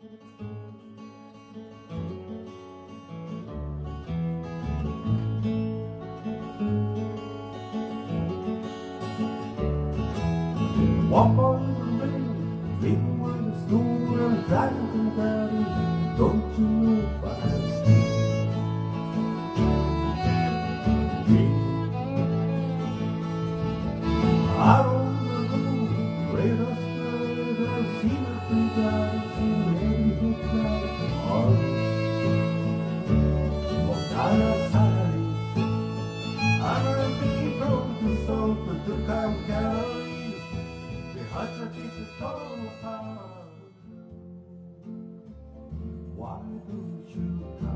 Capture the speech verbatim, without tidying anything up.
Walk on the rain, even when the snow and driving down, don't you know fast? Out on the road, right us the scenery guys in any cloud on. Walk outside, I'm a big road to Salto to Calgary. Why don't you come?